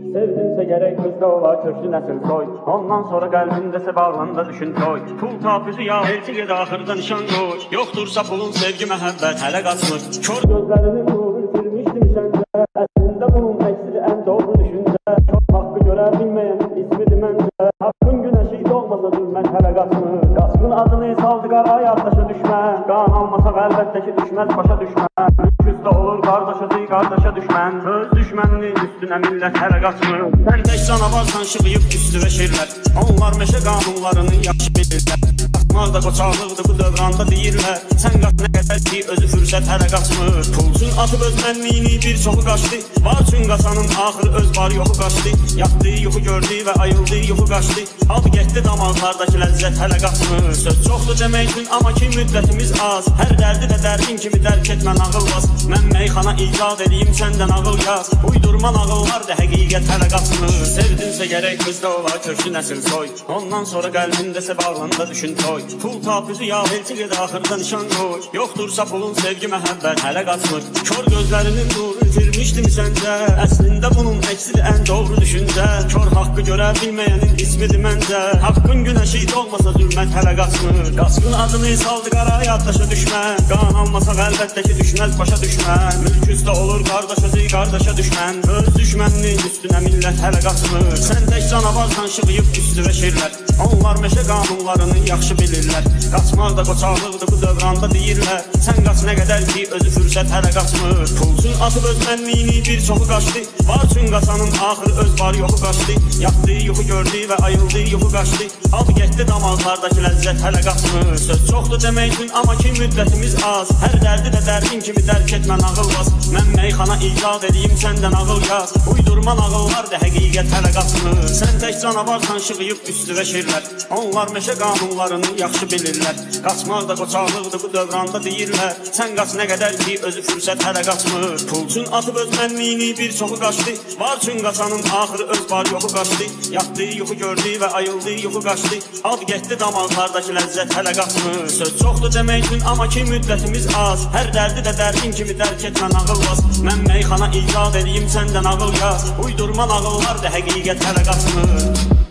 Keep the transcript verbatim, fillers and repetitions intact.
Sevdinsə gerek kızda olar köklü nəsil soy. Ondan sonra qəlbindəsə bağlanda düşün toy. Pul tapuzu ya elçi ged axırda nişan qoy. Yoxdursa pulun sevgi məhəbbət hələ qaçmır. Kör gözlərinin nuru itirmişdim səncə. Əslində bunun əksili ən doğru düşüncə. Çox haqqı görə bilməyənin ismidir məncə. Haqqın günəşi doğmasa zülmət hələ qaçmır. Qaçqın adını saldı qaraya atlaşa düşmən. Qan almasaq əlbəttə ki düşməz başa düşmən. Küsdə olur qardaşa zi qardaşa düşmən. Öz düşməninin üstünə millət hələ qaçmır. Sən tək canavarsan şığıyıb üstüvə şirlər. Onlar meşə qanunlarını yaxşı bilirlər. Qaçmaq da qoçaqlıqdır bu dövranda deyirlər. Sən qaç nə qədər ki özü fürsət hələ qaçmır. Pulcun atıb öz mənliyini bir çoxu qaçdı. Var üçün qaçanın axırı öz var yoxu qaçdı. Yatdı yuxu gördü və ayıldı yuxu qaçdı. Aldı getdi damaqlardakı ləzzət hələ qaçmır. Söz çoxdur demək üçün amma ki müddətimiz az. Hər dərdi də dərdin kimi dərk etmən ağılmaz. Mən meyxana icad edeyim səndən ağıl yaz. Uydurma nağıllar da həqiqət hələ qaçmır. Sevdinsə gərək qızda olar köklü nəsil soy. Ondan sonra qəlbindəsə bağlanda düşün toy. Pul tapuzu ya elçi ged axırda nişan qoy. Yoxdursa pulun sevgi məhəbbət hələ qaçmır. Kör gözlərinin nuru itirmişdim səncə. Əslində bunun əksili ən doğru düşüncə. Kör haqqı görə bilməyənin ismidir məncə. Haqqın günəşi olmasa zülmət hələ qaçmır. Qaçqın adını saldı qaraya atlaşa düşmən. Qan almasaq əlbəttə ki düşməz başa düşmən. Mülk üstə olur qardaşa zi qardaşa düşmən. Öz düşməninin üstünə millət hələ qaçmır. Sən tək canavarsan şığıyıb üstüvə şirlər. Onlar meşə qanunlarını yaxşı bilirlər. Qaçmaq da qoçaqlıqdır bu dövranda deyirlər. Sən qaç nə qədər ki özü fürsət hələ qaçmır. Pulcun atıb öz mənliyini bir çoxu qaçdı. Var üçün qaçanın axırı öz var yoxu qaçdı. Yatdı yuxu gördü və ayıldı yuxu qaçdı. Aldı getdi damaqlardakı ləzzət hələ qaçmır. Söz çoxdur demək üçün amma ki müddətimiz az. Hər dərdi də dərdin kimi dərk etmən ağılmaz. Mən meyxana icad edeyim səndən ağıl yaz. Uydurma nağıllar da həqiqət hələ qaçmır. Sən tək canavarsan şığıyıb üstüvə şirlər. Onlar meşə qanunlarını yaxşı bilirlər. Qaçmaq da qoçaqlıqdır bu dövranda deyirlər. Sən qaç nə qədər ki özü fürsət hələ qaçmır. Pulcun atıb öz mənliyini bir çoxu qaçdı. Var üçün qaçanın axırı öz var yoxu qaçdı. Yatdı yuxu gördü və ayıldı yuxu qaçdı. Aldı getdi damaqlardakı ləzzət hələ qaçmır. Söz çoxdur demək üçün amma ki müddətimiz az. Hər dərdi də dərdin kimi dərk etmən ağılmaz. Mən meyxana icad edeyim səndən ağıl yaz. Uydurma nağıllar da həqiqət hələ qaçmır.